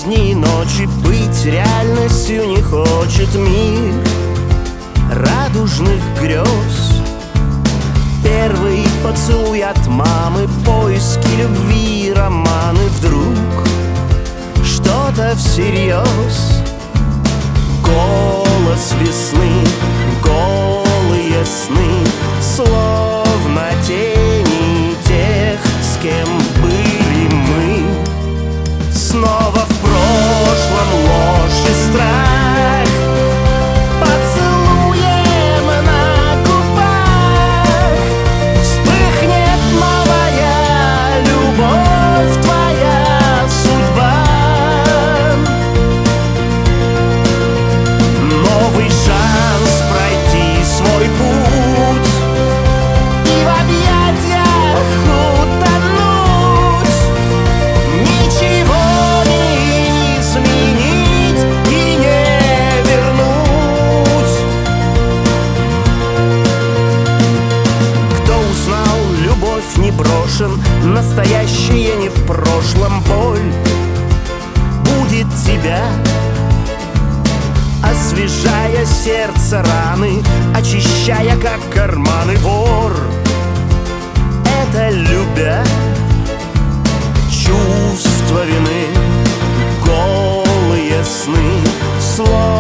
дни и ночи быть реальностью не хочет мир радужных грез. Первый поцелуй от мамы, поиски любви, романы. Вдруг что-то всерьез. Голос весны, голые сны, словно тени тех, с кем были мы. Снова в прошлом ложь и страх, поцелуем на губах вспыхнет новая любовь, твоя судьба. Новый шанс пройти свой путь и в объятиях утонуть. Ничего не изменить и не вернуть. Кто узнал, любовь не брошен, настоящее не в прошлом. Боль будет тебя, освежая сердце раны, очищая, как карманы. Вор — это любя чувство вины, голые сны, словно